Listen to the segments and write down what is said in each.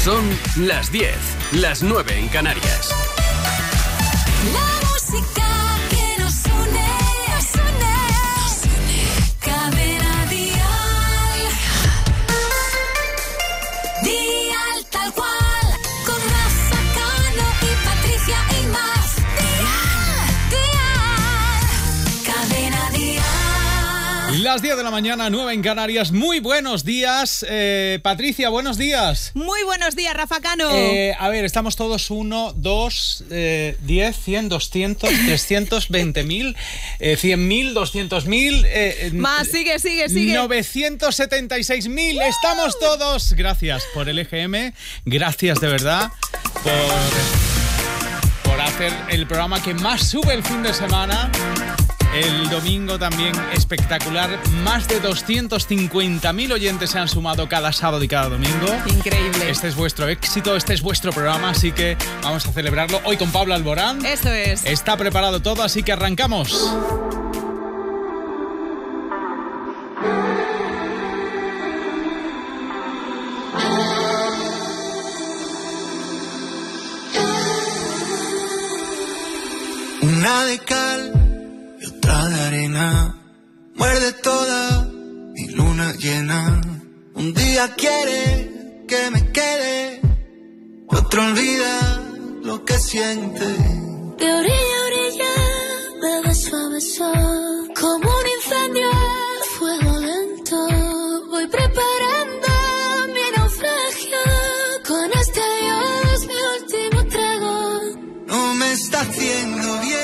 Son las 10, las 9 en Canarias. La música que nos une, Cadena Dial. Dial tal cual, con Rafa Cano y Patricia Imaz. Dial, Cadena Dial. Las 10 de la mañana, 9 en Canarias. Muy buenos días. Patricia, buenos días. Muy buenos días, Rafa Cano. A ver, estamos todos 1, 2, 10, 100, 200, 300, 20.000, 100.000, 200.000. Más, sigue. 976.000. Estamos todos. Gracias por el EGM. Gracias de verdad por hacer el programa que más sube el fin de semana. El domingo también espectacular. Más de 250.000 oyentes se han sumado cada sábado y cada domingo. Increíble. Este es vuestro éxito, este es vuestro programa, así que vamos a celebrarlo hoy con Pablo Alborán. Eso es. Está preparado todo, así que arrancamos. Una de cal y otra de arena, muerde toda mi luna llena. Un día quiere que me quede, otro olvida lo que siente. De orilla a orilla, de beso a beso, como un incendio a fuego lento. Voy preparando mi naufragio, con este adiós mi último trago. No me está haciendo bien,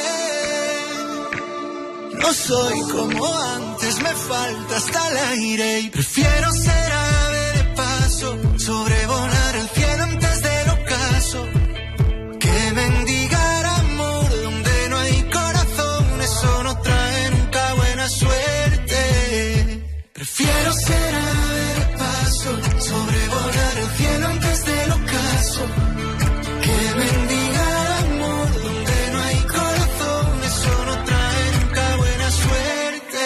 no soy como antes, me falta hasta el aire. Y prefiero ser ave de paso, sobrevolar el cielo antes del ocaso, que mendigar amor donde no hay corazón. Eso no trae nunca buena suerte. Prefiero ser ave de paso, sobrevolar el cielo antes del ocaso, que mendigar amor donde no hay corazón. Eso no trae nunca buena suerte.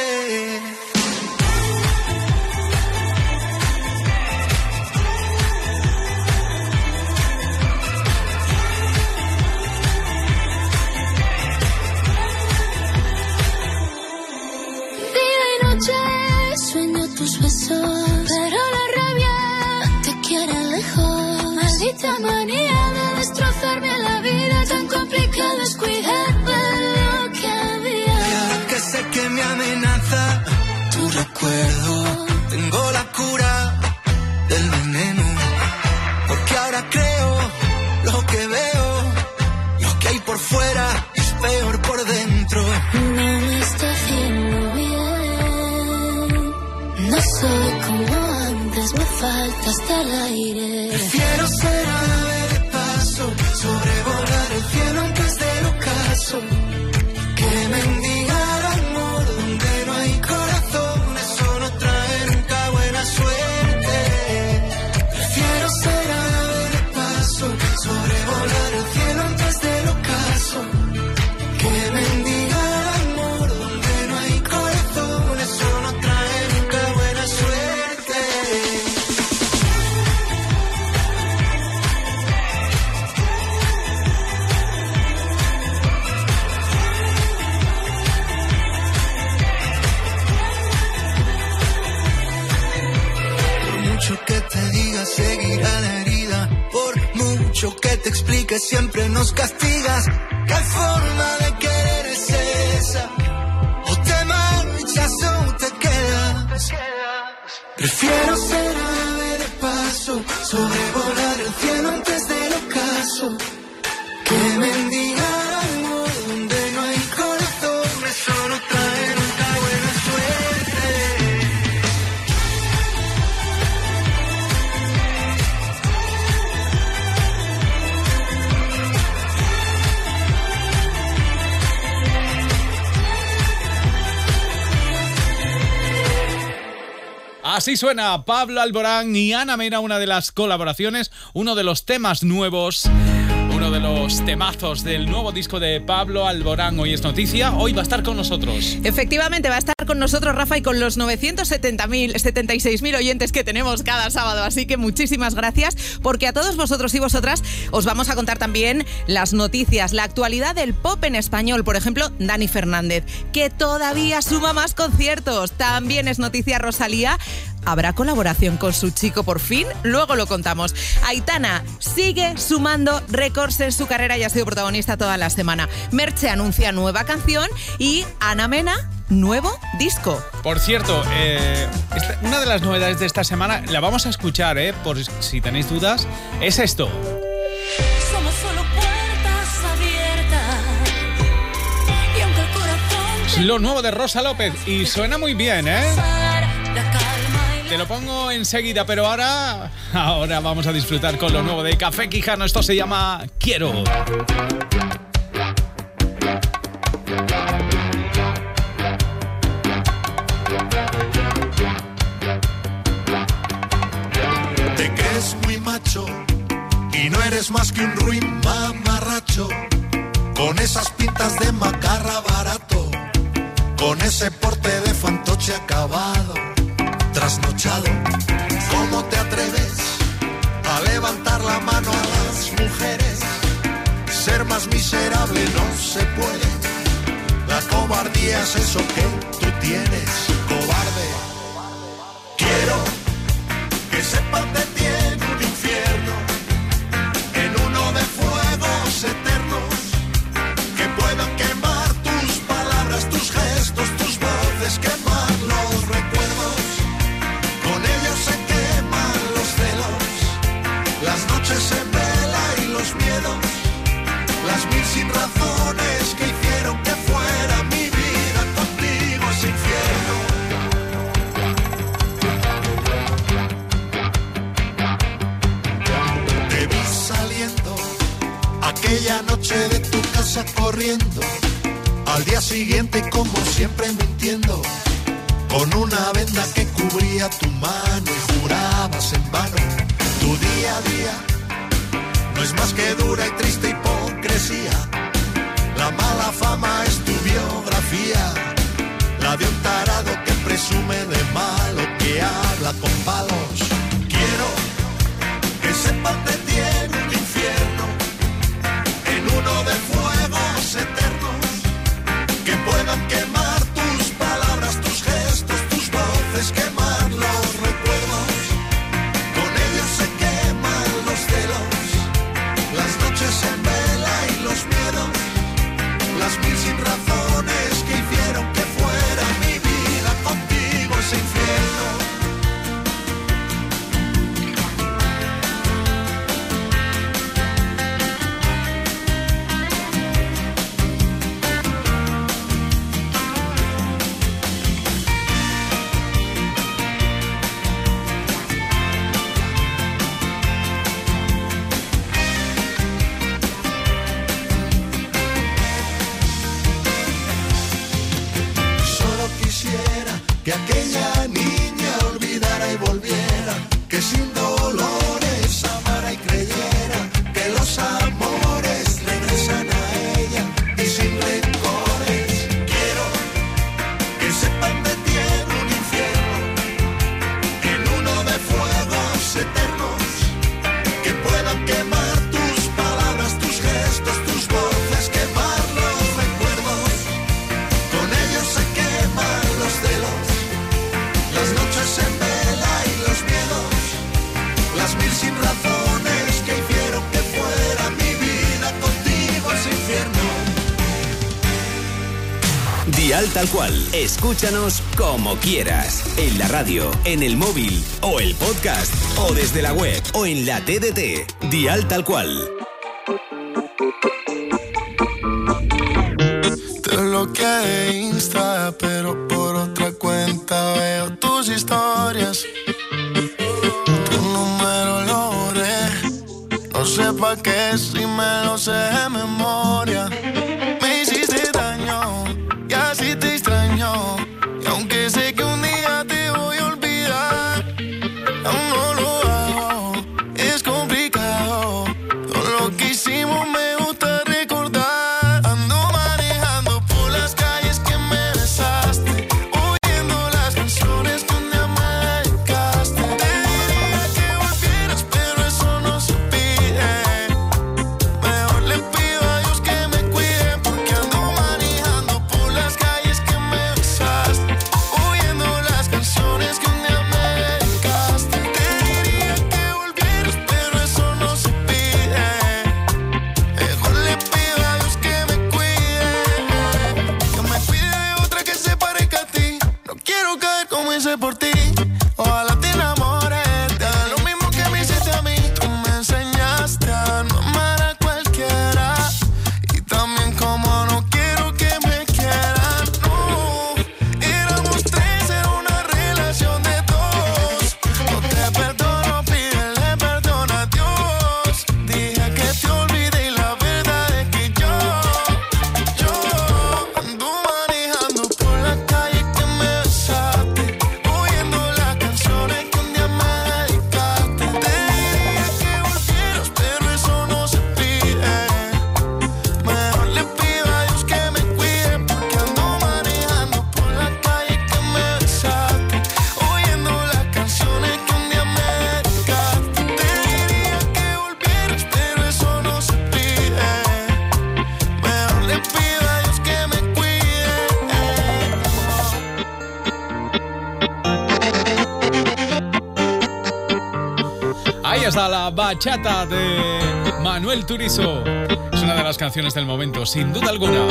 Día y noche sueño tus besos, pero la rabia te quiere lejos. Maldita manía de destrozarme la vida, tan complicado es cuidar de lo que Y había. ahora que sé que me amenaza tu recuerdo, tengo la cura del veneno, porque ahora creo lo que veo, lo que hay por fuera es peor por dentro. No me está haciendo bien, no soy como antes, me falta hasta el aire. Prefiero ser ave de paso, sobrevolar el cielo antes del ocaso, que mendigar amor donde no hay corazón. Eso no trae nunca buena suerte. Prefiero ser ave de paso, sobrevolar el cielo antes del ocaso, que mendigar amor donde no hay corazón. Eso no trae nunca buena suerte. Por mucho que te diga, seguirá la herida. Por mucho que te explique, siempre nos castigas. ¿Qué forma de querer es esa? O te marchas o te quedas. Prefiero ser ave de paso, sobrevolar el cielo antes del ocaso, que mendigar amor donde no hay corazón. Eso no trae nunca buena suerte. Así suena Pablo Alborán y Ana Mena, una de las colaboraciones, uno de los temas nuevos, uno uno de los temazos del nuevo disco de Pablo Alborán. Hoy es noticia, hoy va a estar con nosotros. Efectivamente, va a estar con nosotros Rafa y con los 976.000 oyentes que tenemos cada sábado. Así que muchísimas gracias, porque a todos vosotros y vosotras os vamos a contar también las noticias, la actualidad del pop en español. Por ejemplo, Dani Fernández, que todavía suma más conciertos. También es noticia Rosalía. ¿Habrá colaboración con su chico por fin? Luego lo contamos. Aitana sigue sumando récords en su carrera y ha sido protagonista toda la semana. Merche anuncia nueva canción y Ana Mena, nuevo disco. Por cierto, una de las novedades de esta semana, la vamos a escuchar, por si tenéis dudas, es esto. Somos solo puertas abiertas y aunque el corazón... Es lo nuevo de Rosa López y suena muy bien, Te lo pongo enseguida, pero ahora vamos a disfrutar con lo nuevo de Café Quijano. Esto se llama Quiero. Te crees muy macho y no eres más que un ruin mamarracho, con esas pintas de macarra barato, con ese porte de fantoche acabado, trasnochado. ¿Cómo te atreves a levantar la mano a las mujeres? Ser más miserable no se puede. La cobardía es eso que tú tienes, cobarde. Quiero que sepan de ti en un infierno, en uno de fuegos eternos, que puedan quemar tus palabras, tus gestos, tus voces, quemar los recuerdos. Con ellos se queman los celos, las noches en vela y los miedos, las mil sin razones que hicieron que fuera mi vida contigo ese infierno. Te vi saliendo aquella noche de tu casa corriendo, al día siguiente como siempre mintiendo, con una venda que cubría tu mano y jurabas en vano. Tu día a día no es más que dura y triste hipocresía. La mala fama es tu biografía, la de un tarado que presume de malo, que habla con palos. Quiero que sepan de ti en un infierno, en uno de fuegos eternos, que puedan quemar tus palabras, tus gestos, tus voces, quemar los recuerdos. Con ellos se queman los celos, las noches en vela y los miedos, las mil sin razones que hicieron que fuera mi vida contigo ese infierno. Que aquella niña olvidara y volviera, que sin dolores amara y creyera que los amores regresan a ella y sin rencores. Quiero que sepan de ti en un infierno, en uno de fuegos eternos, que puedan quemar tus palabras, tus gestos, tus voces, quemar los recuerdos. Con ellos se queman los celos, las noches en vela y los miedos, las mil sin razones que hicieron que fuera mi vida contigo ese infierno. Dial Tal Cual. Escúchanos como quieras. En la radio, en el móvil o el podcast, o desde la web o en la TDT. Dial Tal Cual. Te bloqueé de Insta, pero por otra cuenta veo tus historias. Tu número lo borré, no sé pa' qué si me lo sé de memoria. Me hiciste daño y así te extraño, y aunque sé que un día te voy a olvidar, aún no lo hago, es complicado. Todo lo que hicimos me hice por ti. Ojalá te enamores, te haga lo mismo que me hiciste a mí. Tú me enseñaste a no amar a cualquiera y también como no quiero que me quieran. No, éramos tres, era una relación de dos. No te perdono, pídele perdón a Dios. Dije que te olvidé y la verdad es que yo ando manejando por la calle que me besaste, oyendo las canciones que un día me dedicaste. Te diría que volvieras, pero eso no se pide. Mejor le pido a Dios que me cuide, porque ando manejando por la calle que me besaste, oyendo las canciones que un día me dedicaste. Te diría que volvieras, pero eso no se pide. Mejor le pido a Dios que me cuide. Ahí está la bachata de Manuel Turizo. Es una de las canciones del momento, sin duda alguna.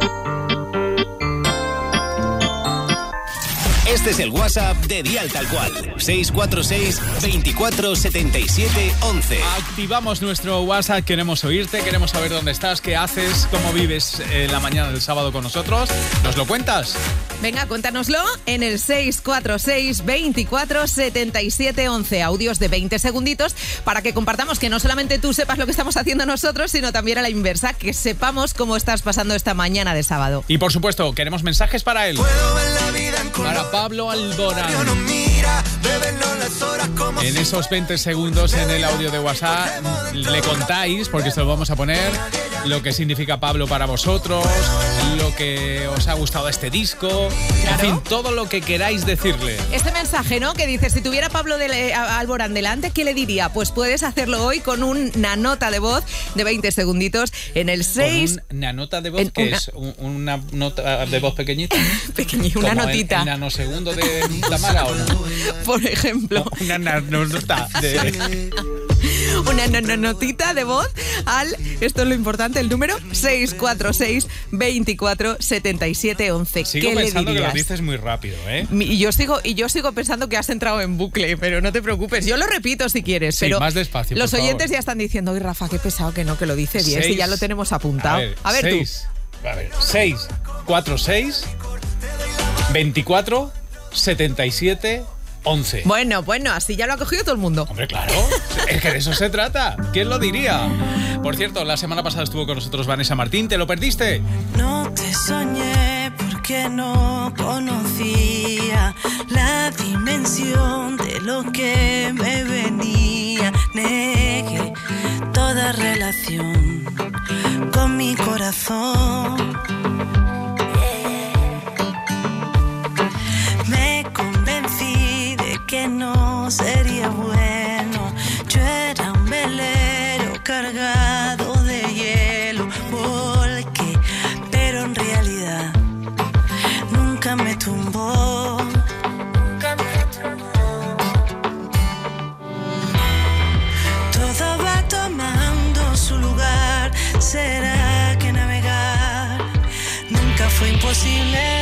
Este es el WhatsApp de Dial Tal Cual. 646 24 77 11. Activamos nuestro WhatsApp, queremos oírte, queremos saber dónde estás, qué haces, cómo vives la mañana del sábado con nosotros. ¿Nos lo cuentas? Venga, cuéntanoslo en el 646 24 77 11. Audios de 20 segunditos para que compartamos, que no solamente tú sepas lo que estamos haciendo nosotros, sino también a la inversa, que sepamos cómo estás pasando esta mañana de sábado. Y por supuesto, queremos mensajes para él. Puedo ver la vida en color. Para Pablo Alborán. No mira, bebenlo las horas como En si esos 20 segundos en el audio de WhatsApp le contáis, porque se lo vamos a poner, lo que significa Pablo para vosotros, lo que os ha gustado este disco, en fin, todo lo que queráis decirle. Este mensaje, ¿no? Que dice, si tuviera Pablo Alborán delante, ¿qué le diría? Pues puedes hacerlo hoy con una nota de voz de 20 segunditos en el 6... ¿Con una nota de voz? ¿Qué es? ¿Una nota de voz pequeñita? Pequeñita, una ¿Como notita. el nanosegundo de Tamara o no? Por ejemplo. Una nota de... Una notita de voz al, esto es lo importante, el número 646 24 77 11. Sigo ¿Qué pensando le que lo dirías? dices muy rápido, ¿eh? Y yo sigo pensando que has entrado en bucle, pero no te preocupes. Yo lo repito si quieres, Sí, pero más despacio, los por oyentes favor. ya están diciendo, oye, Rafa, qué pesado que lo dice bien, si ya lo tenemos apuntado. A ver, 6, 4, 6, 24, 77, 11. Bueno, así ya lo ha cogido todo el mundo. Hombre, claro, es que de eso se trata. ¿Quién lo diría? Por cierto, la semana pasada estuvo con nosotros Vanessa Martín. ¿Te lo perdiste? No te soñé porque no conocía la dimensión de lo que me venía. Negué toda relación con mi corazón. Me convencí de que no sería bueno. Yo era un velero cargado de hielo. Volqué, pero en realidad nunca me tumbó. Todo va tomando su lugar. ¿Será que navegar nunca fue imposible?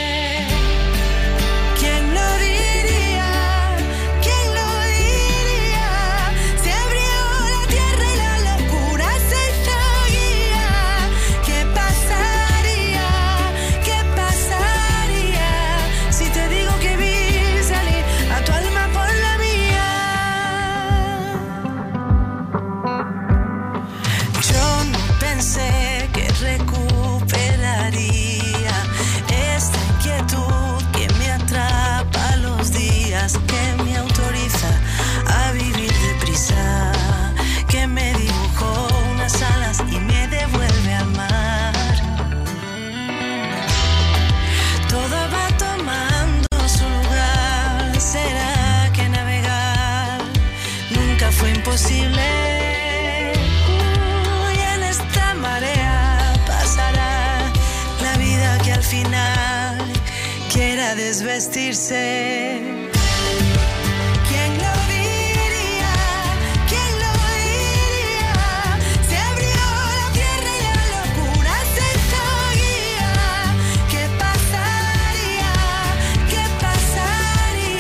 ¿Quién lo diría? ¿Quién lo diría? Se abrió la tierra y la locura se hizo guía. ¿Qué pasaría? ¿Qué pasaría si te digo que vi salir a tu alma por la mía? Yo no pensé que recuperaría esta inquietud que me atrapa los días, que me autoriza a vivir deprisa, que me dibujó unas alas y me devuelve al mar. Todo va tomando su lugar. ¿Será que navegar nunca fue imposible? Y en esta marea pasará la vida que al final quiera desvestirse. ¿Quién lo diría? ¿Quién lo diría? Se abrió la tierra y la locura se hizo guía. ¿Qué pasaría? ¿Qué pasaría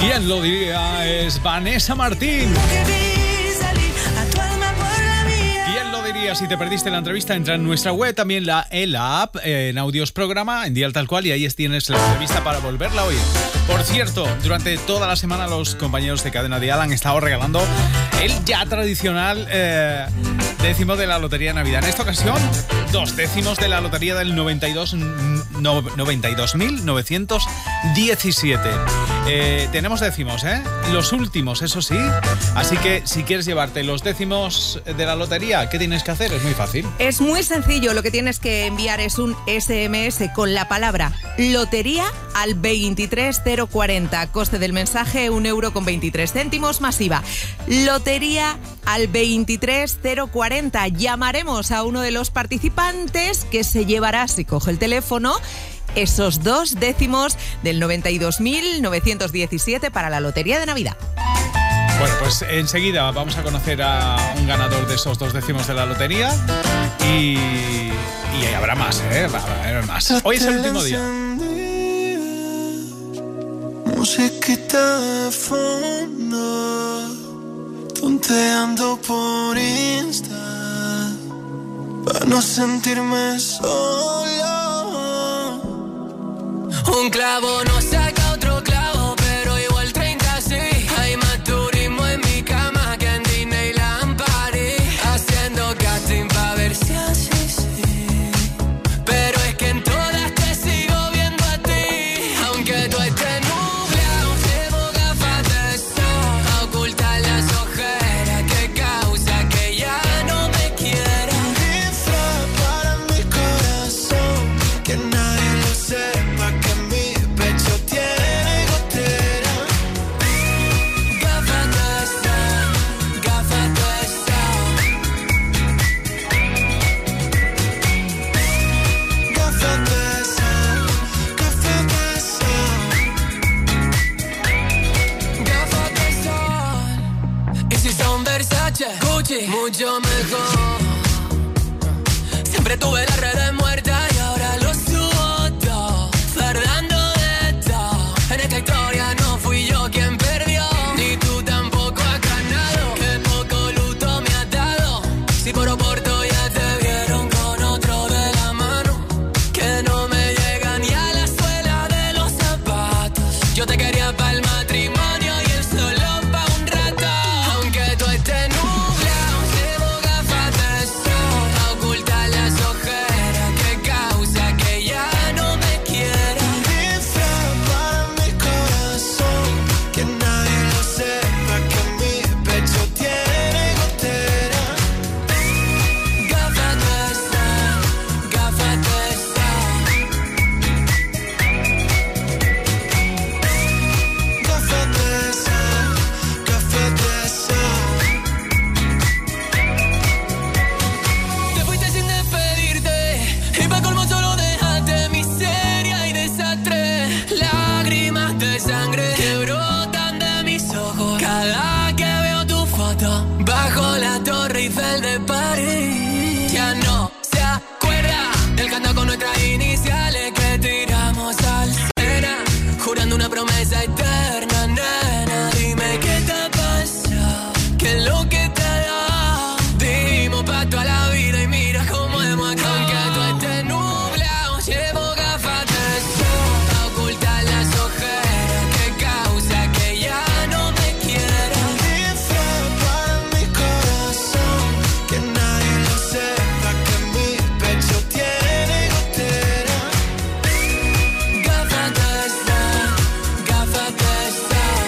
¿Quién lo diría? Es Vanessa Martín. ¿Quién lo diría? Si te perdiste la entrevista, entra en nuestra web, también en la app, en Audios Programa, en Dial Tal Cual, y ahí tienes la entrevista para volverla a oír. Por cierto, durante toda la semana los compañeros de Cadena Dial han estado regalando el ya tradicional décimo de la Lotería de Navidad. En esta ocasión, 2 décimos de la Lotería del 92.917. Tenemos décimos, los últimos, eso sí. Así que si quieres llevarte los décimos de la lotería, ¿qué tienes que hacer? Es muy fácil. Es muy sencillo. Lo que tienes que enviar es un SMS con la palabra lotería al 23040. Coste del mensaje 1,23 € más IVA. Lotería al 23040. Llamaremos a uno de los participantes que se llevará, si coge el teléfono, esos 2 décimos del 92.917 para la Lotería de Navidad. Bueno, pues enseguida vamos a conocer a un ganador de esos 2 décimos de la lotería y habrá más, va a haber más. Hoy es el último día. Musiquita de fondo, tonteando por Insta, para no sentirme solo. Un clavo no saca otro clavo, pero igual 30 sí. Hay más turismo en mi cama que en Disneyland París, haciendo casting pa' ver si así sí. Pero es que en todas te sigo viendo a ti, aunque tú estés nublado, llevo gafas de sol a ocultar las ojeras que causa que ya no me quiera. Un disfraz para mi corazón, que nadie lo sepa, que mi pecho tiene gotera. Gafas de sol, gafas de sol. Gafas de sol, gafas de sol. Gafas de sol. Y si son Versace, Gucci, mucho mejor. Siempre tuve las redes muertas y ahora lo subo todo, fardando de todo. En esta historia no fui yo quien perdió, ni tú tampoco has ganado. Que poco luto me has dado. Si por oporto ya te vieron con otro de la mano, que no me llega ni a la suela de los zapatos. Yo te quería para el matrimonio y él solo pa' un rato. Aunque tú estés nublado, llevo gafas de sol a ocultar las ojeras que causa que ya no me quiera. Un disfraz para mi corazón, que nadie lo sepa, que mi pecho tiene gotera. Gafas de sol, gafas de sol. Gafas de sol, gafas de sol. Te fuiste sin despedirte y pa' colmo solo dejaste miseria y desastre. Lágrimas de sangre que brotan de mis ojos cada que veo tu foto bajo la Torre Eiffel de París. Ya no se acuerda del canto con nuestras iniciales que tiramos al cena, jurando una promesa eterna, nena. Dime qué te pasa, qué es lo que te da. Dimos pa' toda la vida y mira cómo hemos acabado. Aunque tú estés nublado, llevo gafas de sol a ocultar las ojeras que causa que ya no me quiera. Un disfraz para mi corazón, que nadie lo sepa, que mi pecho tiene gotera. Gafas de sol, gafas de sol.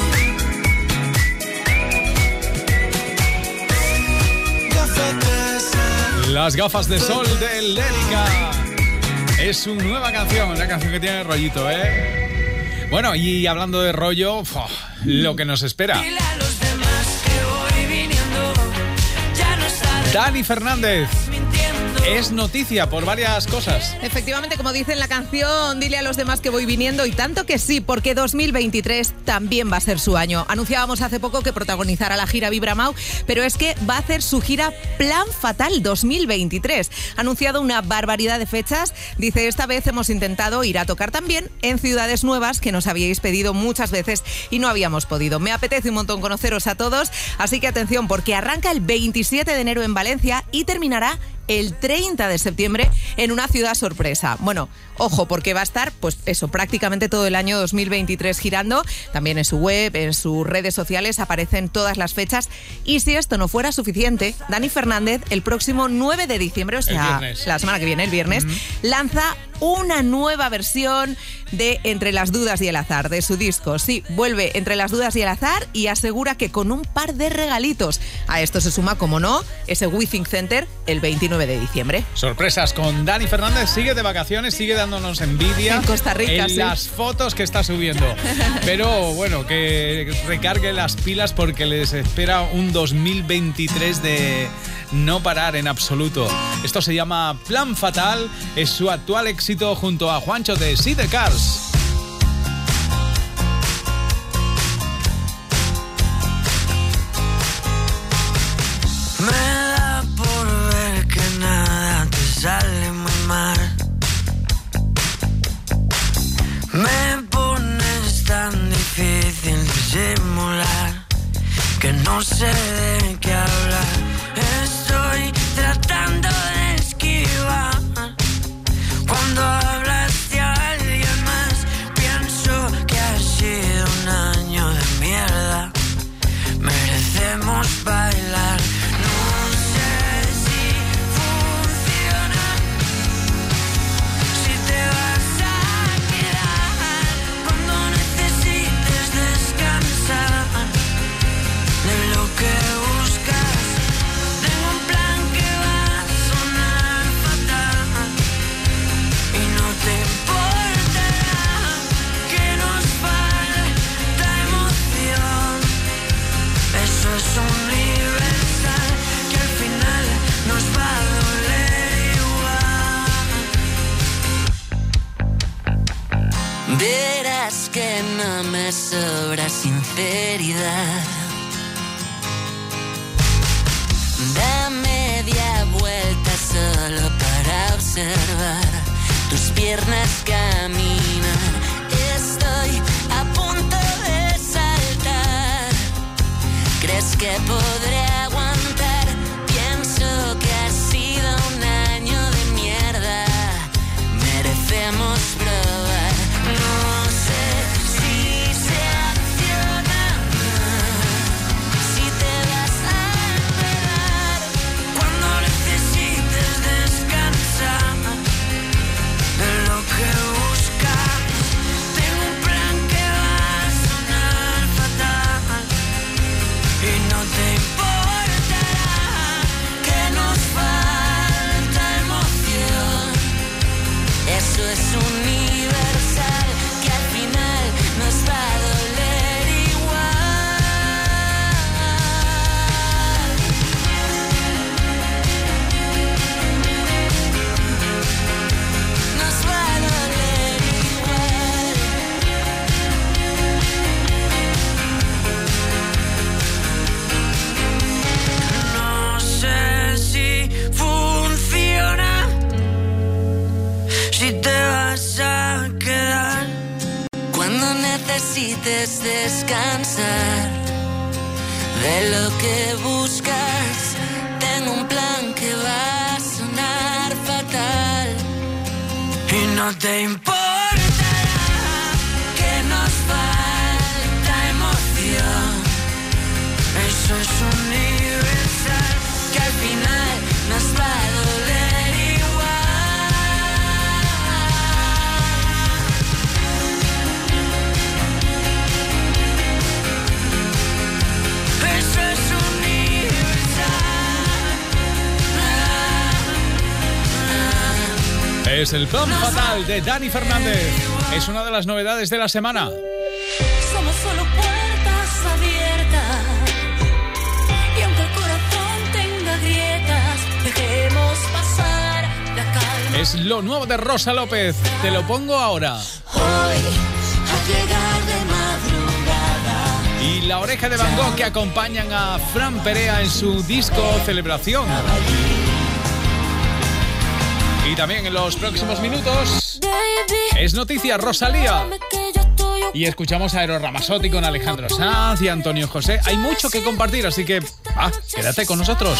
Gafas de sol. Las gafas de sol de Lérica. Es su nueva canción, una canción que tiene rollito, Bueno, y hablando de rollo, lo que nos espera. Dile a los demás que voy viniendo, ya no saldrás Dani Fernández. mintiendo. es noticia por varias cosas. Efectivamente, como dice en la canción, dile a los demás que voy viniendo, y tanto que sí, porque 2023 también va a ser su año. Anunciábamos hace poco que protagonizará la gira Vibra Mau, pero es que va a hacer su gira Plan Fatal 2023. Ha anunciado una barbaridad de fechas. Dice, esta vez hemos intentado ir a tocar también en ciudades nuevas que nos habíais pedido muchas veces y no habíamos podido. Me apetece un montón conoceros a todos, así que atención, porque arranca el 27 de enero en Valencia y terminará el 30 de septiembre en una ciudad sorpresa. Bueno, ojo, porque va a estar, pues eso, prácticamente todo el año 2023 girando. También en su web, en sus redes sociales aparecen todas las fechas. Y si esto no fuera suficiente, Dani Fernández, el próximo 9 de diciembre, o sea, la semana que viene, el viernes, lanza una nueva versión de Entre las dudas y el azar, de su disco. Sí, vuelve Entre las dudas y el azar y asegura que con un par de regalitos. A esto se suma, como no, ese Withing Center el 29 de diciembre. Sorpresas con Dani Fernández. Sigue de vacaciones, sigue dándonos envidia en Costa Rica, en las fotos que está subiendo. Pero bueno, que recargue las pilas porque les espera un 2023 de no parar en absoluto. Esto se llama Plan Fatal, es su actual éxito junto a Juancho de See the Cars. Me da por ver que nada te sale muy mal. Me pones tan difícil disimular que no sé de qué hablar. Estoy tratando de esquivar cuando hablas de alguien más. Pienso que ha sido un año de mierda. Merecemos bailar. No sé si funciona, si te vas a quedar cuando necesites descansar de lo que buscas. Tengo un plan que va a sonar fatal y no te importará que nos falta emoción. Eso es universal, que al final nos va a doler igual. Verás que no me sobra sinceridad. Da media vuelta solo para observar tus piernas caminar. Estoy a punto de saltar. ¿Crees que podré aguantar? Pienso que ha sido un año de mierda. Merecemos probar. No sé si se acciona, si te vas a quedar cuando necesites descansar de lo que buscas. Tengo un plan que va a sonar fatal y no te importará que nos falta emoción. Eso es universal, que al final nos va a doler igual. Nos va a doler igual. No sé si funciona, si te vas a quedar cuando necesites descansar de lo que buscas. Tengo un plan que va a sonar fatal y no te importará que nos falta emoción. Eso es universal, que al final nos va a doler igual. Eso es universal. Es el Plan Fatal de Dani Fernández. Es una de las novedades de la semana. Somos solo puertas abiertas. Y aunque el corazón tenga grietas, dejemos pasar Es lo nuevo de Rosa López. Te lo pongo ahora. Hoy, al llegar de madrugada. Y La Oreja de Van Gogh, que acompañan a Fran Perea en su disco Celebración. Y también en los próximos minutos es noticia Rosalía. Y escuchamos a Eros Ramazzotti con Alejandro Sanz y Antonio José. Hay mucho que compartir, así que quédate con nosotros.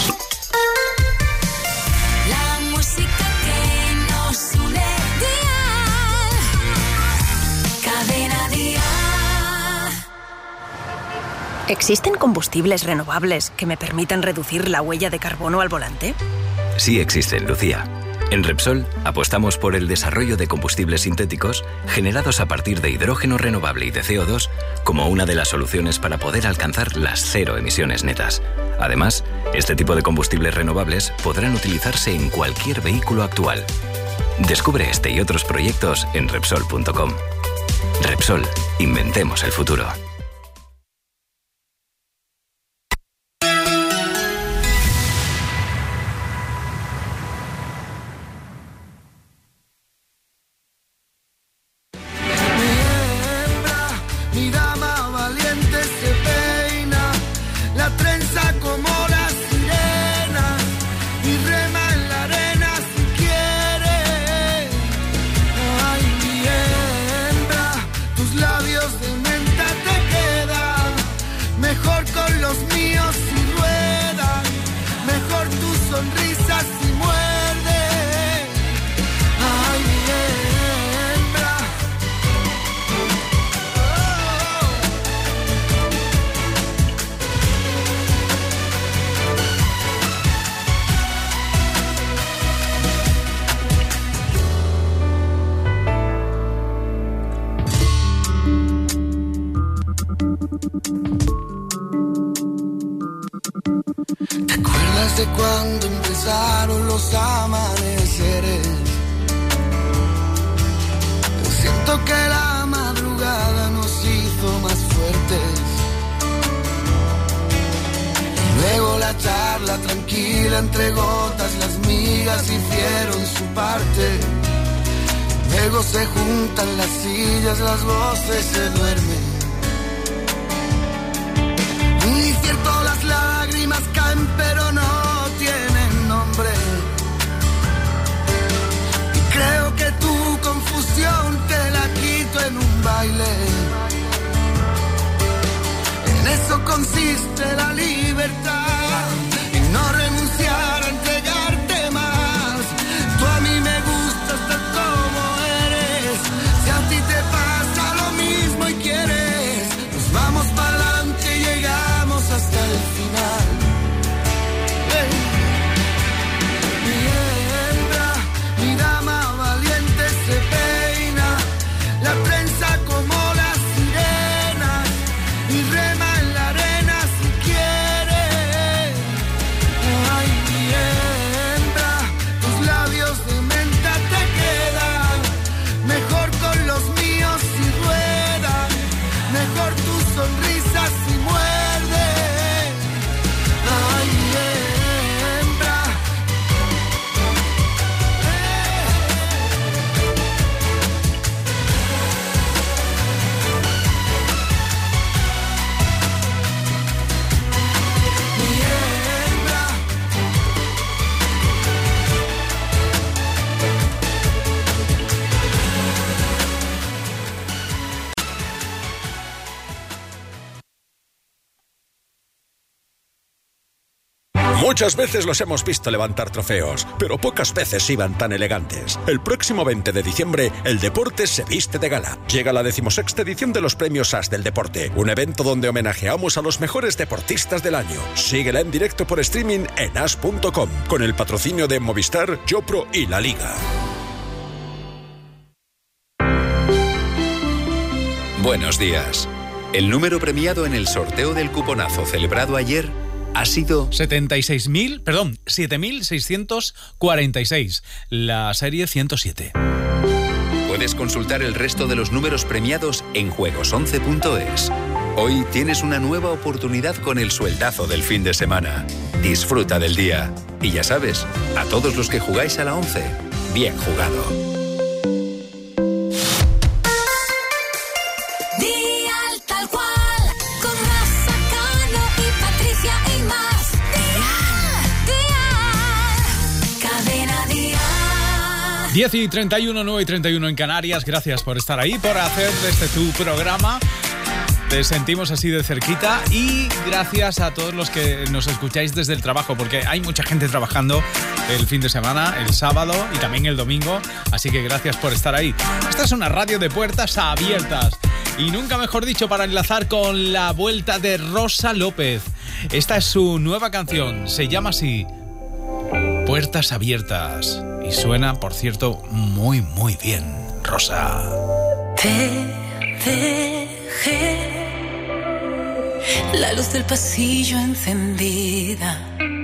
La música que nos une, Dial. Cadena Dial. ¿Existen combustibles renovables que me permitan reducir la huella de carbono al volante? Sí existen, Lucía. En Repsol apostamos por el desarrollo de combustibles sintéticos generados a partir de hidrógeno renovable y de CO2 como una de las soluciones para poder alcanzar las cero emisiones netas. Además, este tipo de combustibles renovables podrán utilizarse en cualquier vehículo actual. Descubre este y otros proyectos en Repsol.com. Repsol, inventemos el futuro. ¿Te acuerdas de cuando empezaron los amaneceres? Siento que la madrugada nos hizo más fuertes. Luego la charla tranquila entre gotas, las migas hicieron su parte. Luego se juntan las sillas, las voces se duermen. Y cierto, las lágrimas caen pero no tienen nombre. Y creo que tu confusión te la quito en un baile. En eso consiste la libertad, en no renunciar a entregarte más. Tú a mí me gustas tal como eres. Si a ti te pasa lo mismo y quieres, nos vamos para adelante y llegamos hasta el final. Mi hembra, mi dama valiente se peina, la prensa como las sirenas y rema en la arena si quiere. Ay, mi hembra, tus labios de menta te quedan mejor con los míos si ruedan, mejor tu sonrisa si muerde. Ay, hembra. Mi hembra. Muchas veces los hemos visto levantar trofeos, pero pocas veces iban tan elegantes. El próximo 20 de diciembre, el deporte se viste de gala. Llega la 16ª edición de los Premios As del Deporte, un evento donde homenajeamos a los mejores deportistas del año. Síguela en directo por streaming en as.com, con el patrocinio de Movistar, Yopro y La Liga. Buenos días. El número premiado en el sorteo del cuponazo celebrado ayer ha sido 7.646, la serie 107. Puedes consultar el resto de los números premiados en juegos11.es. Hoy tienes una nueva oportunidad con el sueldazo del fin de semana. Disfruta del día. Y ya sabes, a todos los que jugáis a la 11, bien jugado. Dial tal cual, con Rafa, Cano y Patricia y más. Dial, cadena Dial. 10 y 31, 9 y 31 en Canarias. Gracias por estar ahí, por hacer de este tu programa. Te sentimos así de cerquita y gracias a todos los que nos escucháis desde el trabajo, porque hay mucha gente trabajando el fin de semana, el sábado y también el domingo, así que gracias por estar ahí. Esta es una radio de puertas abiertas y nunca mejor dicho para enlazar con la vuelta de Rosa López. Esta es su nueva canción, se llama así, Puertas Abiertas, y suena, por cierto, muy muy bien, Rosa. Te dejé la luz del pasillo encendida.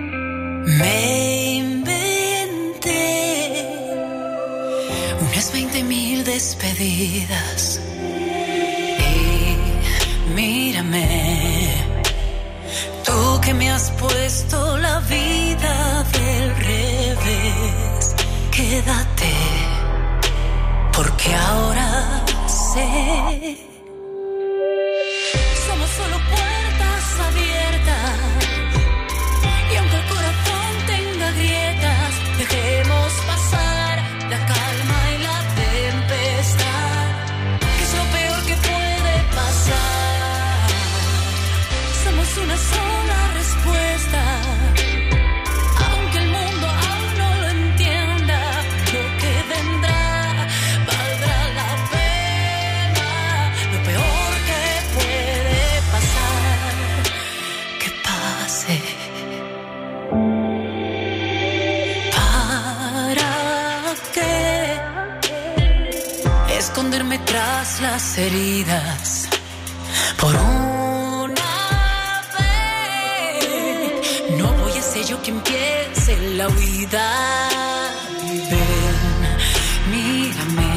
Me inventé unas 20.000 despedidas. Y mírame, tú que me has puesto la vida del revés. Quédate, porque ahora sé. Somos solo puertas abiertas. Y aunque el corazón tenga grietas, dejemos pasar la calma y la tempestad. Que es lo peor que puede pasar. Somos una sola respuesta. Aunque el mundo aún no lo entienda, lo que vendrá valdrá la pena. Lo peor que puede pasar, que pase. ¿Para qué esconderme tras las heridas? Por una vez no voy a ser yo quien empiece la huida. Ven, mírame,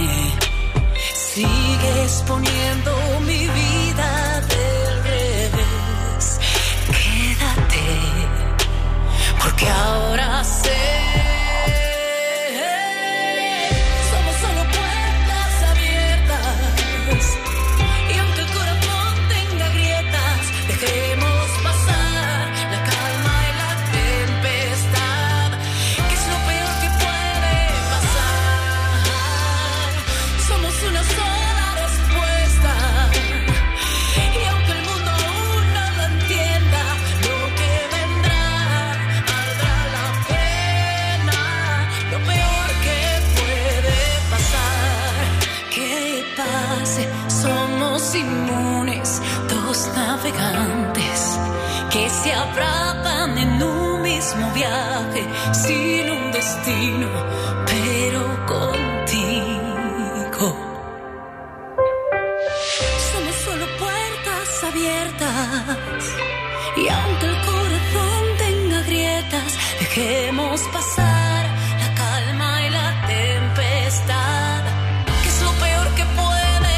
sigues poniendo mi vida del revés. Quédate, porque ahora sé. Somos solo puertas abiertas. Y aunque el corazón tenga grietas, dejemos pasar la calma y la tempestad. Que es lo peor que puede pasar. Somos una sola respuesta. Y aunque el mundo aún no lo entienda, lo que vendrá valdrá la pena. Lo peor que puede pasar, que pase. Somos inmunes, dos navegantes que se abrazan en un mismo viaje, sin un destino, pero contigo. Somos solo puertas abiertas. Y aunque el corazón tenga grietas, dejemos pasar la calma y la tempestad. Que es lo peor que puede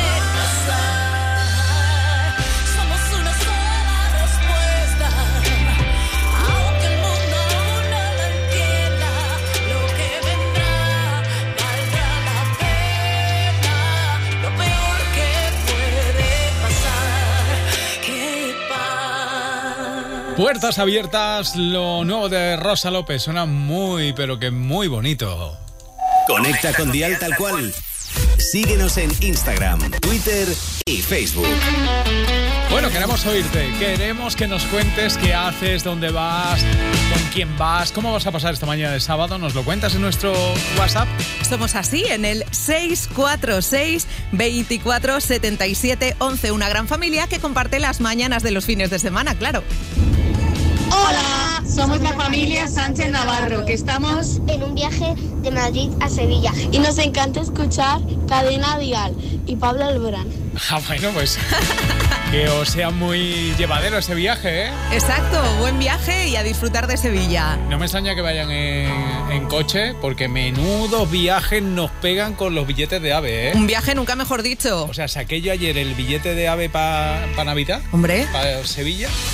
pasar. Somos una sola respuesta. Aunque el mundo aún no lo entienda, lo que vendrá valdrá la pena. Lo peor que puede pasar, que pasa. Puertas Abiertas, lo nuevo de Rosa López, suena muy, pero que muy bonito. Conecta con Dial Tal Cual. Síguenos en Instagram, Twitter y Facebook. Bueno, queremos oírte, queremos que nos cuentes qué haces, dónde vas, con quién vas, cómo vas a pasar esta mañana de sábado. ¿Nos lo cuentas en nuestro WhatsApp? Somos así en el 646 24 77 11. Una gran familia que comparte las mañanas de los fines de semana, claro. Hola, somos la familia Sánchez Navarro, que estamos en un viaje de Madrid a Sevilla y nos encanta escuchar Cadena Dial y Pablo Alborán. Ah, bueno, pues que os sea muy llevadero ese viaje, ¿eh? Exacto, buen viaje y a disfrutar de Sevilla. No me extraña que vayan en coche, porque menudo viaje nos pegan con los billetes de AVE, ¿eh? Un viaje nunca mejor dicho. O sea, saqué yo ayer el billete de AVE para Navidad. Hombre. Para Sevilla.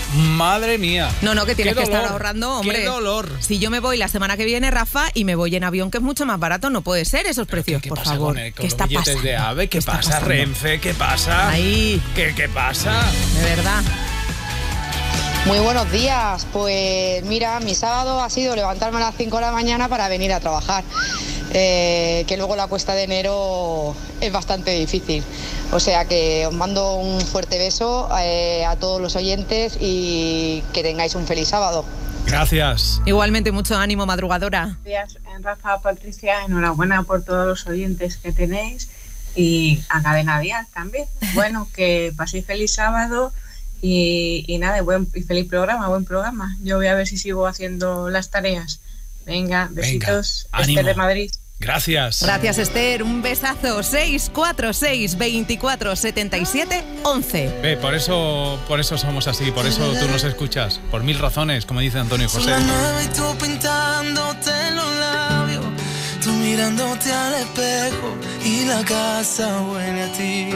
Madre mía. No, que tienes Qué que estar dolor, ahorrando, hombre. Qué dolor. Si yo me voy la semana que viene, Rafa, y me voy en avión, que es mucho más barato, no puede ser esos precios, ¿Qué por pasa favor. con ¿Qué está los billetes pasando? de AVE? ¿Qué está pasa, pasando? Renfe? ¿Qué pasa? Ahí. ¿Qué pasa? De verdad. Muy buenos días. Pues mira, mi sábado ha sido levantarme a las 5 de la mañana para venir a trabajar. Que luego la cuesta de enero es bastante difícil. O sea que os mando un fuerte beso a todos los oyentes y que tengáis un feliz sábado. Gracias. Igualmente, mucho ánimo, madrugadora. Buenos días, Rafa, Patricia, enhorabuena por todos los oyentes que tenéis y a Cadena Dial también. Bueno, que paséis feliz sábado y nada, y feliz programa, buen programa. Yo voy a ver si sigo haciendo las tareas. Venga, besitos. Ánimo. Esther de Madrid. Gracias. Gracias, Esther. Un besazo. 646 24 77 11. Por eso somos así, por eso tú nos escuchas. Por 1000 razones, como dice Antonio José. Son las 9 y tú pintándote los labios, tú mirándote al espejo y la casa huele a ti.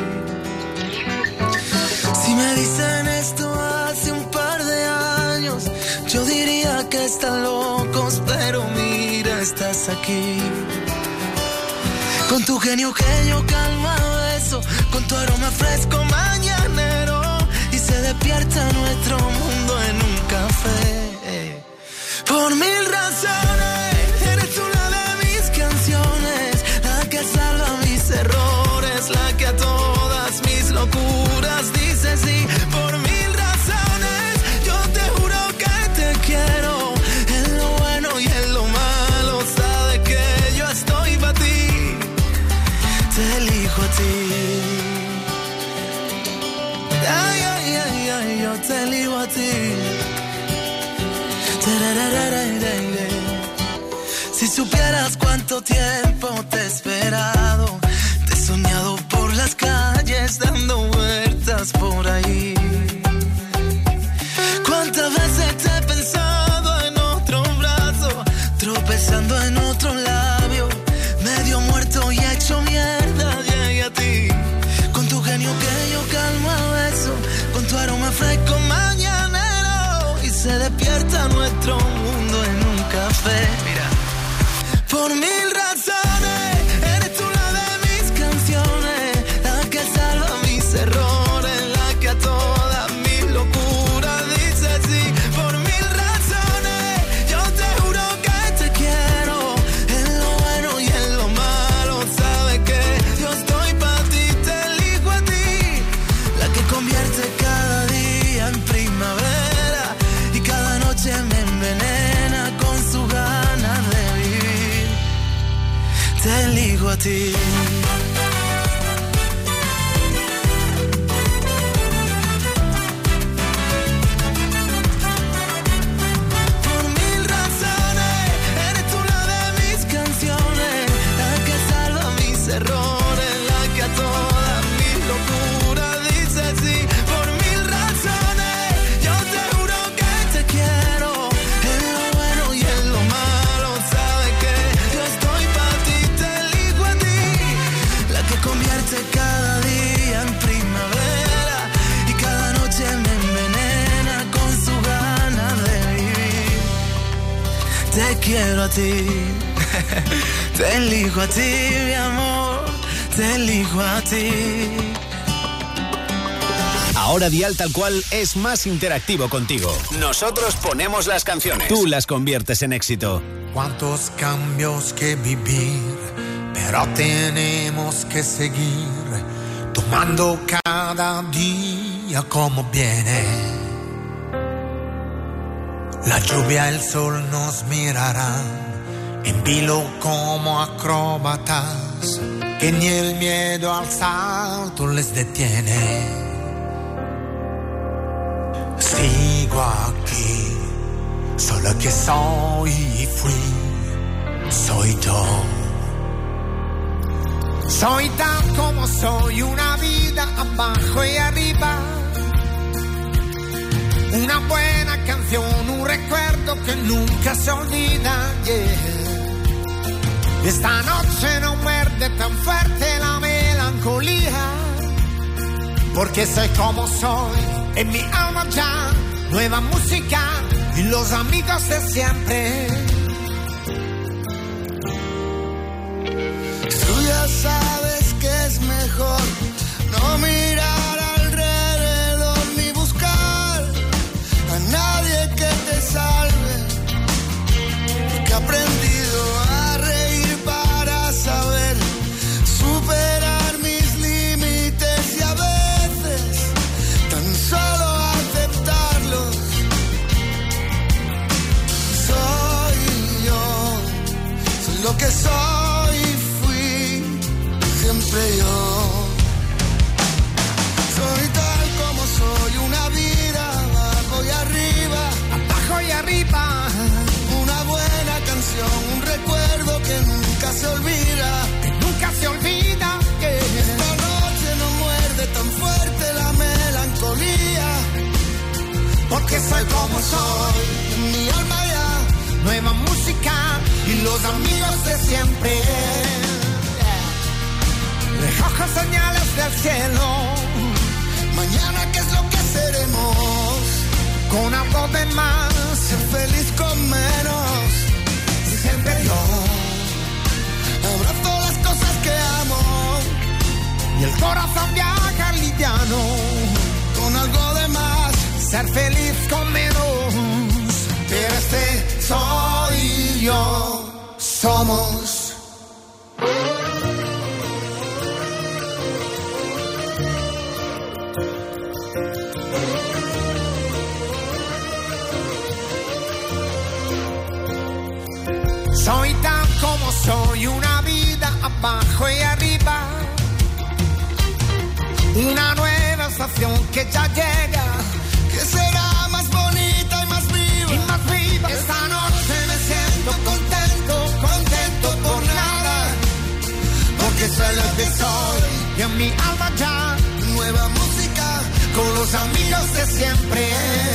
Si me dicen esto hace un par de años, yo diría que están locos, pero mira, estás aquí. Con tu genio que yo calmo a beso, con tu aroma fresco mañanero, y se despierta nuestro mundo en un café. Por 1000 razones, eres tú la de mis canciones, la que salva mis errores, la que a todas mis locuras dice sí. Por 1000 razones, yo te juro que te quiero, en lo bueno y en lo malo, sabes que yo estoy para ti. Te elijo a ti. Ay, ay, ay, ay, yo te elijo a ti. Si supieras cuánto tiempo te he esperado, te he soñado por las calles dando vueltas por ahí. Cuántas veces te he pensado en otro brazo, tropezando en otro labio, medio muerto y hecho mierda, llegué a ti. Con tu genio que yo calmo a beso, con tu aroma fresco mañanero, y se despierta nuestro mundo en un café. Mira, por 1000 razones, eres tú la de mis canciones, la que salva mis errores, la que a todas mis locuras dice sí. Por 1000 razones, yo te juro que te quiero, en lo bueno y en lo malo, sabes que yo estoy para ti, te elijo a ti, la que convierte cada día en primavera y cada noche me envenena con su ganas de vivir. Te elijo a ti. Por 1000 razones, eres tú la de mis canciones, la que salva mis errores, la que a todas mis locuras dice sí. Por 1000 razones, yo te juro que te quiero, en lo bueno y en lo malo, sabes que yo estoy para ti, te elijo a ti, la que convierte cada día en primavera y cada noche me envenena con su ganas de vivir. Te quiero a ti, te elijo a ti, mi amor, te elijo a ti. Ahora Dial Tal Cual es más interactivo contigo. Nosotros ponemos las canciones. Tú las conviertes en éxito. Cuántos cambios que vivir, pero tenemos que seguir tomando cada día como viene. La lluvia, el sol nos mirarán en vilo como acróbatas, que ni el miedo al salto les detiene. Sigo aquí, solo que soy y fui, soy yo. Soy tal como soy, una vida abajo y arriba, una buena canción, un recuerdo que nunca se olvida, yeah. Esta noche no muerde tan fuerte la melancolía, porque soy como soy, en mi alma ya nueva música y los amigos de siempre. Tú ya sabes que es mejor no mirar alrededor ni buscar a nadie que te salve, porque he aprendido a reír para saber superar mis límites y a veces tan solo aceptarlos. Soy yo, soy lo que soy, fui siempre yo. Soy tal como soy, una vida abajo y arriba, abajo y arriba. Una buena canción, un recuerdo que nunca se olvida, que nunca se olvida. Que esta noche no muerde tan fuerte la melancolía, porque soy como soy, en mi alma ya, nueva música y los amigos de siempre. Recojo señales del cielo. Mañana qué es lo que seremos, con algo de más, ser feliz con menos, siempre yo abrazo las cosas que amo y el corazón viaja liviano, con algo de más, ser feliz con menos, pero este soy yo, somos. Soy tan como soy, una vida abajo y arriba, una nueva estación que ya llega, que será más bonita y más viva, y más viva. Esta noche me siento contento, contento por nada, porque soy lo que soy, y en mi alma ya, nueva música, con los amigos de siempre.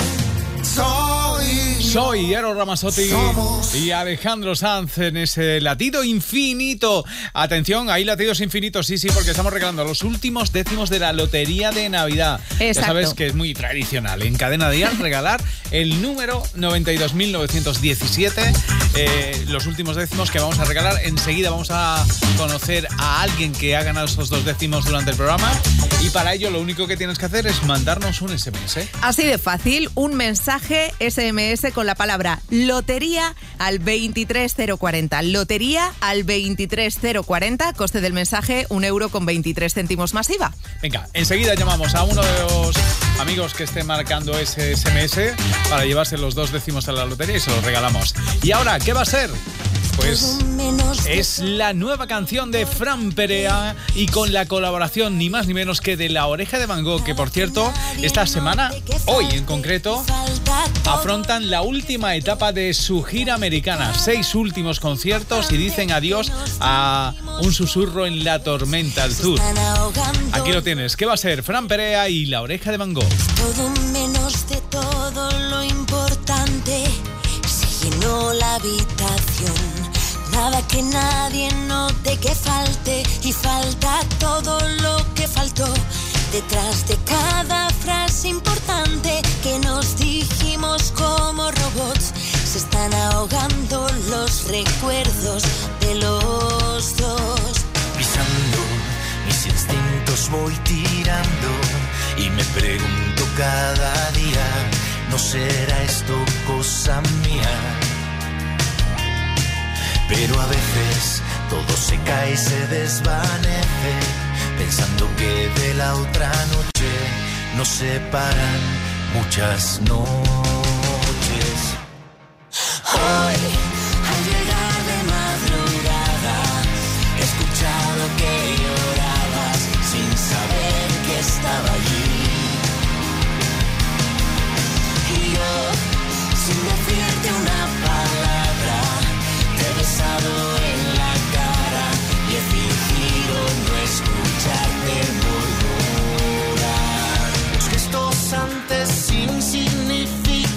Soy Eros Ramazzotti y Alejandro Sanz en ese latido infinito. Atención, hay latidos infinitos, sí, porque estamos regalando los últimos décimos de la lotería de Navidad. Exacto. Ya sabes que es muy tradicional en Cadena Dial regalar el número 92.917, los últimos décimos que vamos a regalar. Enseguida vamos a conocer a alguien que ha ganado esos 2 décimos durante el programa, y para ello lo único que tienes que hacer es mandarnos un SMS. Así de fácil, un mensaje SMS con la palabra lotería al 23040. Lotería al 23040, coste del mensaje 1,23 € más IVA. Venga, enseguida llamamos a uno de los amigos que esté marcando ese SMS para llevarse los 2 décimos a la lotería y se los regalamos. ¿Y ahora qué va a ser? Pues es la nueva canción de Fran Perea y con la colaboración ni más ni menos que de La Oreja de Van Gogh, que por cierto, esta semana, hoy en concreto, afrontan la última etapa de su gira americana. 6 últimos conciertos y dicen adiós a Un susurro en la tormenta al sur. Aquí lo tienes. ¿Qué va a ser? Fran Perea y La Oreja de Van Gogh. Todo menos de todo lo importante se llenó la habitación. Nada que nadie note que falte, y falta todo lo que faltó. Detrás de cada frase importante que nos dijimos como robots, se están ahogando los recuerdos de los dos. Pisando mis instintos voy tirando y me pregunto cada día, ¿no será esto cosa mía? Pero a veces todo se cae y se desvanece, pensando que de la otra noche nos separan muchas noches. Hoy, al llegar de madrugada, he escuchado que llorabas sin saber que estaba allí. Y yo, sin decirte una palabra, te he besado en la cara y he fingido no escucharte murmurar. Los gestos antes insignificantes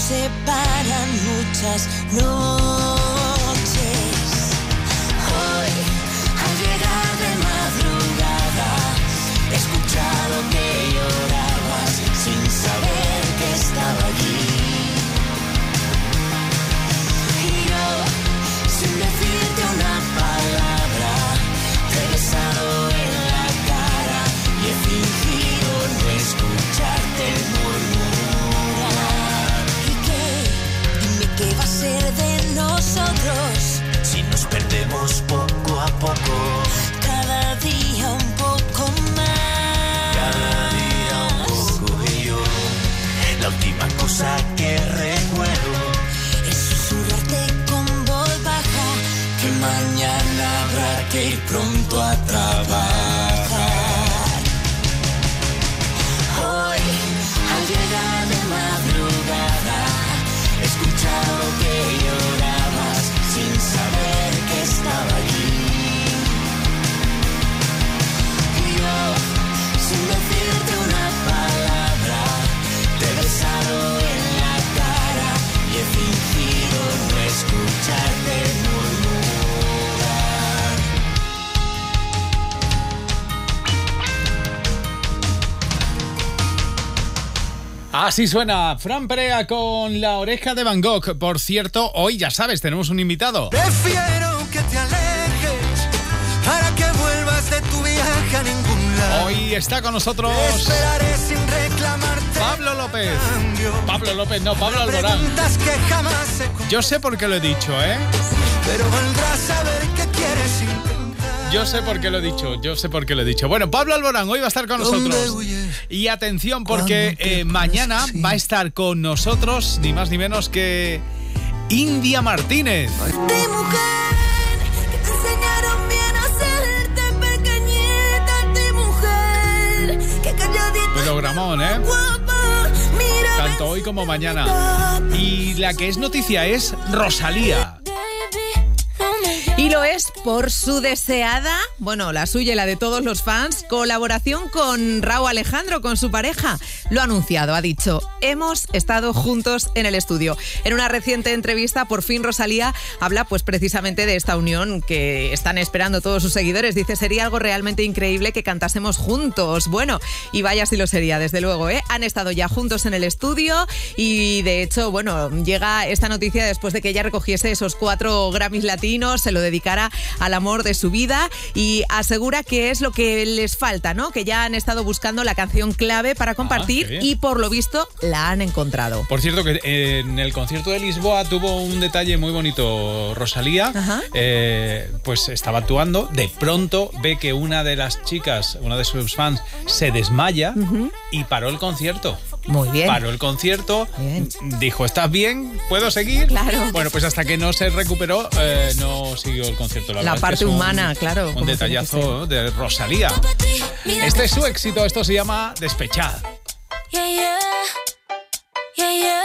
separan muchas noches. Hoy, al llegar de madrugada, he escuchado que llorabas sin saber que estaba allí. Y yo, sin decirte una palabra, te he besado en la cara y he fingido no escucharte murmurar. ¿Y qué? Dime qué va a ser de nosotros Si nos perdemos poco a poco, cada día un poco más. cada día un poco y yo, la última cosa que recuerdo Es susurrarte con voz baja que mañana habrá que ir pronto a trabajar. Hoy, al llegar de madrugada, he escuchado que llorabas sin saber que estaba allí. Y yo, sin decirte una palabra, te he besado en la cara y he fingido no escucharte murmurar. Así suena Fran Perea con La Oreja de Van Gogh. Por cierto, hoy ya sabes, tenemos un invitado. Prefiero que te alejes para que vuelvas de tu viaje a ningún lado. Hoy está con nosotros Te esperaré sin reclamarte. Pablo López. Pablo López, no, Pablo Alborán. Preguntas que jamás se contestan, Yo sé por qué lo he dicho, ¿eh? pero valdrá saber qué quieres intentar. Yo sé por qué lo he dicho. Bueno, Pablo Alborán hoy va a estar con nosotros. Y atención, porque mañana va a estar con nosotros ni más ni menos que India Martínez. De mujer, que te enseñaron bien a hacerte pequeñita. De mujer, que calladita. Programón, ¿eh? Guapa, mira. Tanto hoy como mañana. Y la que es noticia es Rosalía. Y lo es por su deseada, bueno, la suya y la de todos los fans, colaboración con Rauw Alejandro, con su pareja. Lo ha anunciado, ha dicho, hemos estado juntos en el estudio. En una reciente entrevista, por fin Rosalía habla pues precisamente de esta unión que están esperando todos sus seguidores. Dice, sería algo realmente increíble que cantásemos juntos. Bueno, y vaya si lo sería, desde luego, ¿eh? Han estado ya juntos en el estudio y de hecho, bueno, llega esta noticia después de que ella recogiese esos 4 Grammys latinos, se lo dedicara al amor de su vida y asegura que es lo que les falta, ¿no? Que ya han estado buscando la canción clave para compartir y por lo visto la han encontrado. Por cierto, que en el concierto de Lisboa tuvo un detalle muy bonito Rosalía. Pues estaba actuando, de pronto ve que una de las chicas, una de sus fans, se desmaya y paró el concierto. Muy bien. Paró el concierto, dijo, ¿estás bien? ¿Puedo seguir? Claro. Bueno, pues hasta que no se recuperó, no siguió el concierto. La parte humana, claro. Un detallazo de Rosalía. Este es su éxito, esto se llama Despechada. Yeah, yeah. Yeah, yeah.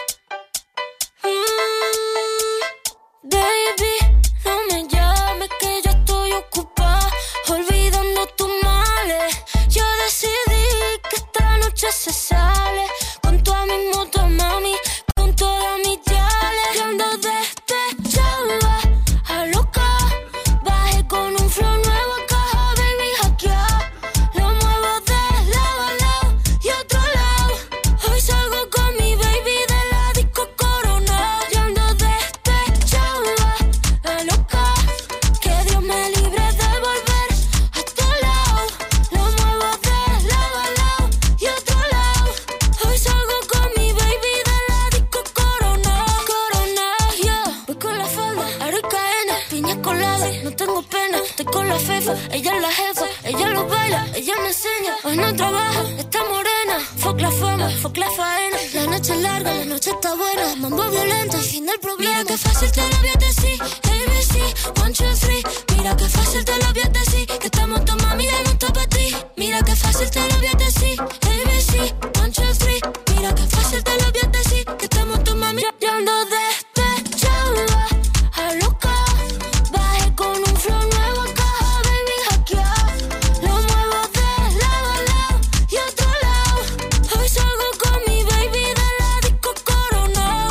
Baby, no me llames que yo estoy ocupada, olvidando tus males. Yo decidí que esta noche se sale con toda mi moto, mami, con todas mis yales. Yo ando despechada, a loca, bajé con un flow nuevo a caja, baby, hackeado. Lo muevo de lado a lado y otro lado. Hoy salgo con mi baby de la disco Corona. Yo ando despechada, a loca, que Dios me libre de volver a tu lado. Lo muevo de lado a lado y otro lado. Hoy salgo con mi baby de la disco Corona. Corona, yeah. Voy con la falda, aro y cadena, piña colada, no tengo pena. Estoy con la fefa, ella es la jefa, ella lo baila, ella me enseña. Hoy no trabaja, está morena. Fuck la fama, fuck la faena. La noche es larga, la noche está buena. Mambo violento y fin del problema. Mira que fácil te lo voy a decir, ABC, 1, 2, 3. Mira que fácil te lo voy a decir, que estamos tu mami y no está para ti. Mira que fácil te lo voy a decir, ABC, 1, 2, 3. Mira que fácil te lo voy a decir, que estamos tu mami. Yo ando despechada, a loca, bajé con un flow nuevo a caja, baby, hackeado. Lo muevo de lado a lado y otro lado. Hoy salgo con mi baby de la disco Corona.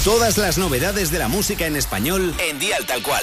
Todas las novedades de la música en español en Dial Tal Cual.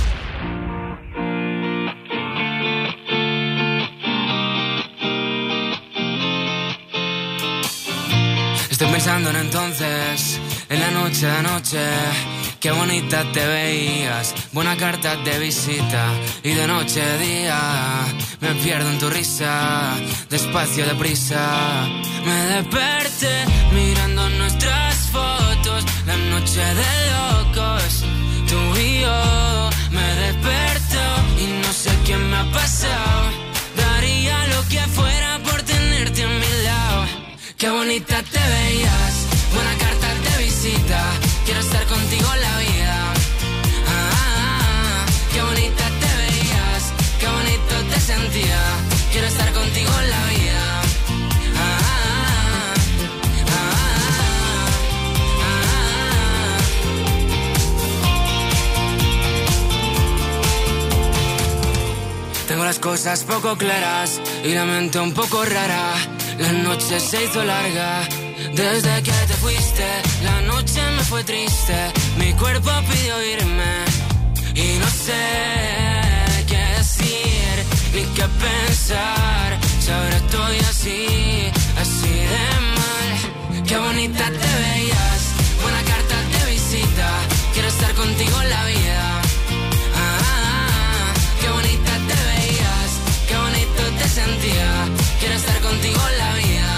Estoy pensando en entonces, en la noche de anoche. Qué bonita te veías, buena carta de visita. Y de noche a día me pierdo en tu risa, despacio, deprisa. Me desperté mirando nuestras fotos, la noche de locos, tú y yo. Me desperto y no sé qué me ha pasado. Daría lo que fuera por tenerte a mi lado. Qué bonita te veías, buena carta de visita. Quiero estar contigo en la vida. Qué bonita te veías, qué bonito te sentía. Quiero estar contigo en la vida. Tengo las cosas poco claras y la mente un poco rara. La noche se hizo larga desde que te fuiste. La noche me fue triste, mi cuerpo pidió irme y no sé qué decir ni qué pensar. Si ahora estoy así, así de mal. Qué bonita te veías, buena carta de visita. Quiero estar contigo en la vida. Qué bonita te veías, qué bonito te sentía. Quiero estar contigo en la vida.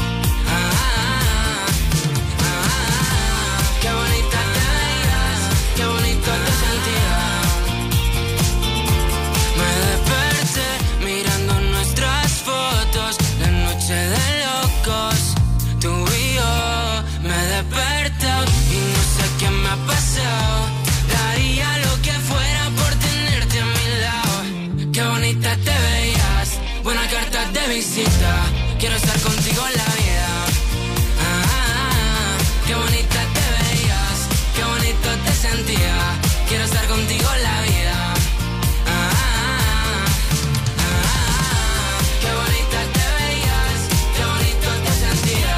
Qué bonita te veías, qué bonito te sentía. Me desperté mirando nuestras fotos, la noche de locos, tú y yo. Me desperté y no sé qué me ha pasado. Daría lo que fuera por tenerte a mi lado. Qué bonita te veías, buena carta de visita. Quiero estar contigo en la vida. Qué bonita te veías, qué bonito te sentía. Quiero estar contigo en la vida. Qué bonita te veías, qué bonito te sentía.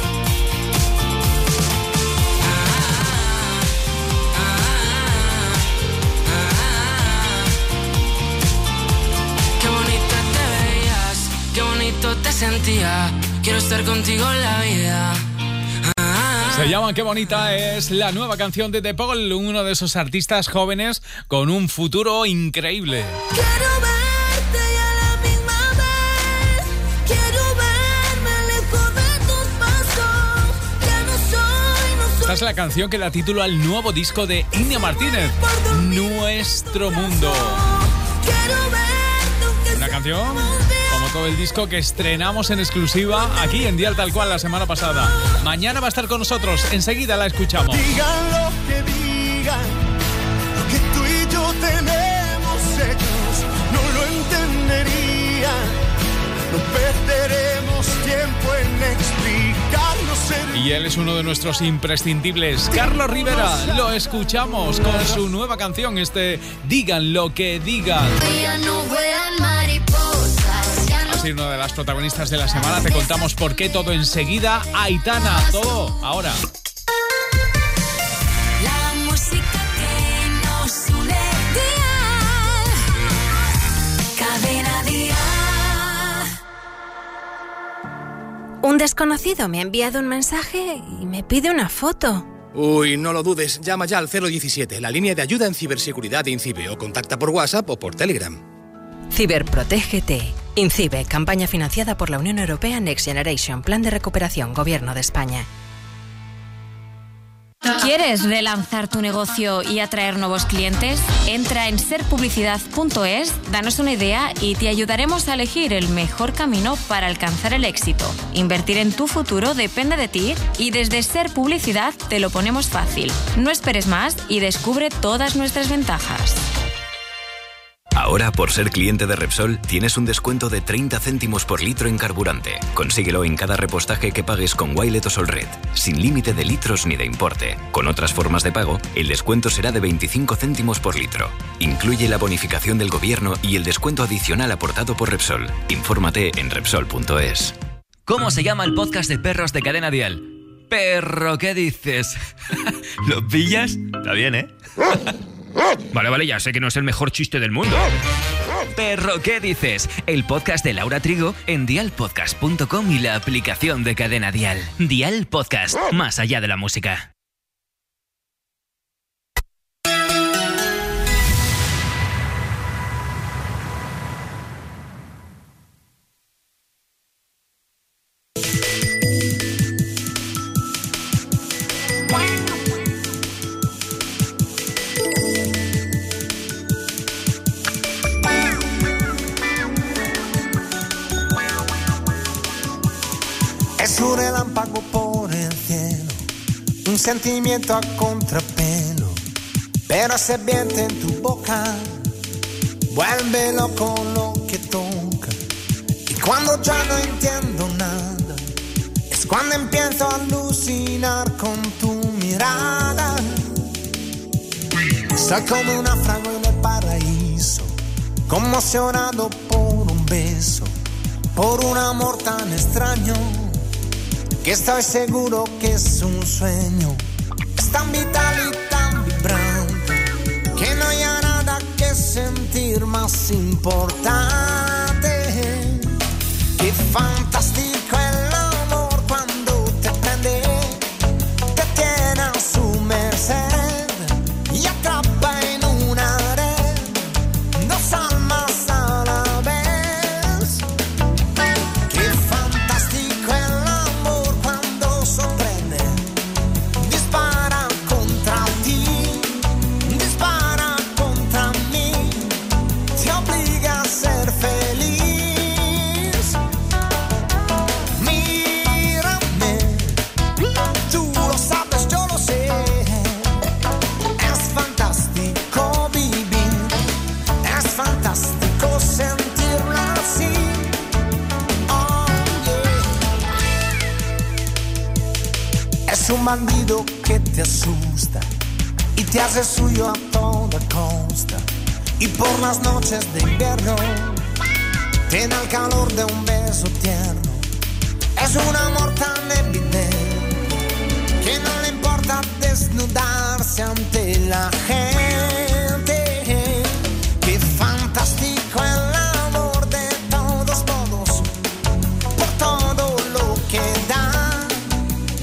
Qué bonita te veías, qué bonito te sentía. Quiero estar contigo en la vida. Se llama Qué bonita, es la nueva canción de The Paul, uno de esos artistas jóvenes con un futuro increíble. Quiero verte y a la misma vez quiero verme lejos de tus pasos. Ya no soy. Esta es la canción que da título al nuevo disco de India Martínez, Nuestro Mundo. Una canción, como todo el disco, que estrenamos en exclusiva aquí en Dial Tal Cual la semana pasada. Mañana va a estar con nosotros, enseguida la escuchamos. Digan lo que digan, lo que tú y yo tenemos ellos no lo entenderían. No perderemos tiempo en explicarnos. Y él es uno de nuestros imprescindibles, Carlos Rivera. Lo escuchamos con su nueva canción, Digan lo que digan. Ha sido una de las protagonistas de la semana. Te contamos por qué todo enseguida. Aitana, todo ahora. La música que nos une. Cadena Dial. Un desconocido me ha enviado un mensaje y me pide una foto. Uy, no lo dudes. Llama ya al 017, la línea de ayuda en ciberseguridad de INCIBE, o contacta por WhatsApp o por Telegram. Ciberprotégete. INCIBE, campaña financiada por la Unión Europea Next Generation, Plan de Recuperación, Gobierno de España. ¿Quieres relanzar tu negocio y atraer nuevos clientes? Entra en serpublicidad.es, danos una idea y te ayudaremos a elegir el mejor camino para alcanzar el éxito. Invertir en tu futuro depende de ti y desde Ser Publicidad te lo ponemos fácil. No esperes más y descubre todas nuestras ventajas. Ahora, por ser cliente de Repsol, tienes un descuento de 30 céntimos por litro en carburante. Consíguelo en cada repostaje que pagues con Wilet o Solred, sin límite de litros ni de importe. Con otras formas de pago, el descuento será de 25 céntimos por litro. Incluye la bonificación del gobierno y el descuento adicional aportado por Repsol. Infórmate en Repsol.es. ¿Cómo se llama el podcast de perros de Cadena Dial? Perro, ¿qué dices? ¿Lo pillas? Está bien, ¿eh? Vale, ya sé que no es el mejor chiste del mundo. Perro, ¿qué dices? El podcast de Laura Trigo en dialpodcast.com y la aplicación de Cadena Dial. Dial Podcast, más allá de la música. Es un relámpago por el cielo, un sentimiento a contrapelo, pero se vierte en tu boca, vuelve loco lo que toca. Y cuando ya no entiendo nada, es cuando empiezo a alucinar con tu mirada. Soy como un náufrago en el paraíso, conmocionado por un beso, por un amor tan extraño, que estoy seguro que es un sueño. Es tan vital y tan vibrante que no hay nada que sentir más importante. Qué fantástico el amor cuando te prende, te tiene a su merced y atrapa en una red dos almas a la vez. Qué fantástico el amor cuando sorprende, dispara contra ti, dispara contra mí, te obliga a ser feliz. Mírame, tú lo sabes, yo lo sé, es fantástico vivir, es fantástico sentirlo así. Oh, yeah. Es un bandido que te asusta y te hace suyo a toda costa. Y por las noches de invierno te da el calor de un beso tierno. Es un amor tan evidente